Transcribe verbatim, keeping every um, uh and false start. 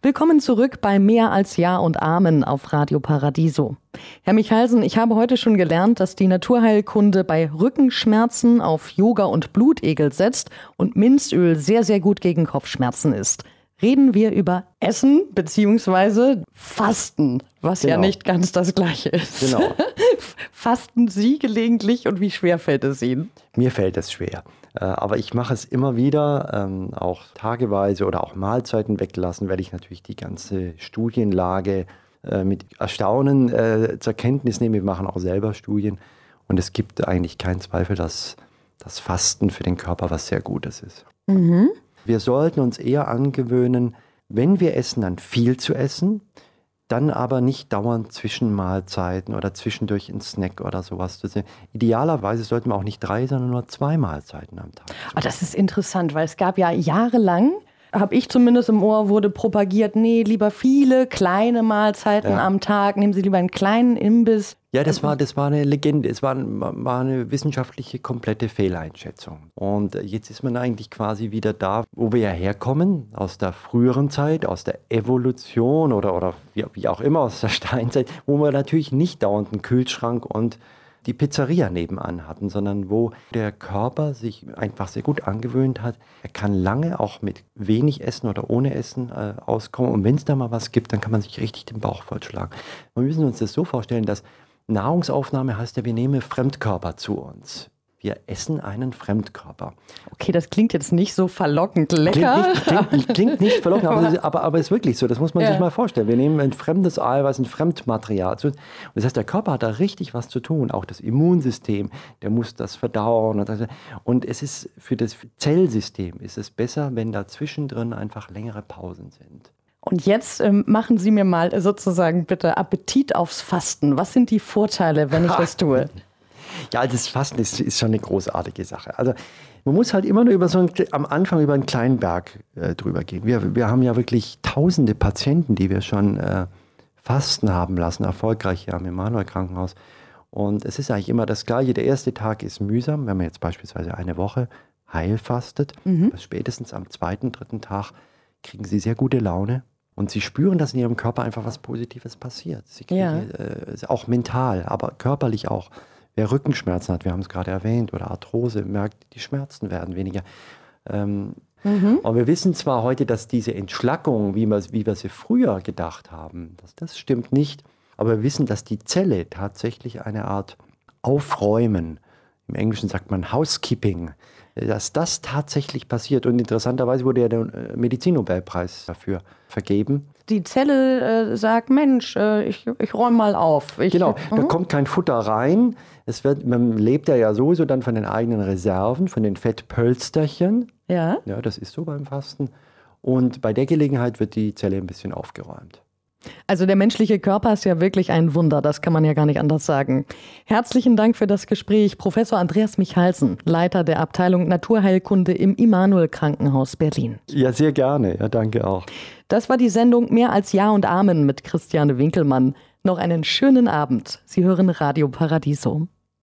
Willkommen zurück bei Mehr als Ja und Amen auf Radio Paradiso. Herr Michalsen, ich habe heute schon gelernt, dass die Naturheilkunde bei Rückenschmerzen auf Yoga und Blutegel setzt und Minzöl sehr, sehr gut gegen Kopfschmerzen ist. Reden wir über Essen bzw. Fasten, was genau. ja nicht ganz das Gleiche ist. Genau. Fasten Sie gelegentlich und wie schwer fällt es Ihnen? Mir fällt es schwer. Aber ich mache es immer wieder, auch tageweise oder auch Mahlzeiten weglassen, weil ich natürlich die ganze Studienlage mit Erstaunen zur Kenntnis nehme. Wir machen auch selber Studien und es gibt eigentlich keinen Zweifel, dass das Fasten für den Körper was sehr Gutes ist. Mhm. Wir sollten uns eher angewöhnen, wenn wir essen, dann viel zu essen, dann aber nicht dauernd zwischen Mahlzeiten oder zwischendurch ein Snack oder sowas zu sehen. Idealerweise sollten wir auch nicht drei, sondern nur zwei Mahlzeiten am Tag. Oh, das ist interessant, weil es gab ja jahrelang, habe ich zumindest im Ohr, wurde propagiert, nee, lieber viele kleine Mahlzeiten ja. am Tag, nehmen Sie lieber einen kleinen Imbiss. Ja, das war, das war eine Legende, es war, war eine wissenschaftliche komplette Fehleinschätzung. Und jetzt ist man eigentlich quasi wieder da, wo wir ja herkommen, aus der früheren Zeit, aus der Evolution oder, oder wie, wie auch immer, aus der Steinzeit, wo wir natürlich nicht dauernd einen Kühlschrank und die Pizzeria nebenan hatten, sondern wo der Körper sich einfach sehr gut angewöhnt hat. Er kann lange auch mit wenig Essen oder ohne Essen äh, auskommen. Und wenn es da mal was gibt, dann kann man sich richtig den Bauch vollschlagen. Wir müssen uns das so vorstellen, dass Nahrungsaufnahme heißt ja, wir nehmen Fremdkörper zu uns. Wir essen einen Fremdkörper. Okay, das klingt jetzt nicht so verlockend lecker. Klingt nicht, klingt, klingt nicht verlockend, aber, aber, aber ist wirklich so. Das muss man ja. sich mal vorstellen. Wir nehmen ein fremdes Eiweiß, ein Fremdmaterial zu. Und das heißt, der Körper hat da richtig was zu tun. Auch das Immunsystem, der muss das verdauen. Und, das, und es ist für das Zellsystem ist es besser, wenn da zwischendrin einfach längere Pausen sind. Und jetzt ähm, machen Sie mir mal sozusagen bitte Appetit aufs Fasten. Was sind die Vorteile, wenn ich das tue? Ja, das Fasten ist, ist schon eine großartige Sache. Also man muss halt immer nur über so einen, am Anfang über einen kleinen Berg äh, drüber gehen. Wir, wir haben ja wirklich tausende Patienten, die wir schon äh, fasten haben lassen, erfolgreich hier am Emanuel-Krankenhaus. Und es ist eigentlich immer das Gleiche. Der erste Tag ist mühsam, wenn man jetzt beispielsweise eine Woche heilfastet. Mhm. Aber spätestens am zweiten, dritten Tag kriegen sie sehr gute Laune. Und sie spüren, dass in ihrem Körper einfach was Positives passiert. Sie kriegen, ja. äh, auch mental, aber körperlich auch. Wer Rückenschmerzen hat, wir haben es gerade erwähnt, oder Arthrose, merkt, die Schmerzen werden weniger. Ähm, mhm. Und wir wissen zwar heute, dass diese Entschlackung, wie wir, wie wir sie früher gedacht haben, dass das stimmt nicht, aber wir wissen, dass die Zelle tatsächlich eine Art Aufräumen, im Englischen sagt man Housekeeping, dass das tatsächlich passiert. Und interessanterweise wurde ja der Medizinnobelpreis dafür vergeben. Die Zelle äh, sagt, Mensch, äh, ich, ich räume mal auf. Ich, genau, uh-huh. da kommt kein Futter rein. Es wird, man lebt ja, ja sowieso dann von den eigenen Reserven, von den Fettpölsterchen. Ja. Ja, das ist so beim Fasten. Und bei der Gelegenheit wird die Zelle ein bisschen aufgeräumt. Also der menschliche Körper ist ja wirklich ein Wunder, das kann man ja gar nicht anders sagen. Herzlichen Dank für das Gespräch, Professor Andreas Michalsen, Leiter der Abteilung Naturheilkunde im Emanuel-Krankenhaus Berlin. Ja, sehr gerne. Ja, danke auch. Das war die Sendung Mehr als Ja und Amen mit Christiane Winkelmann. Noch einen schönen Abend. Sie hören Radio Paradiso.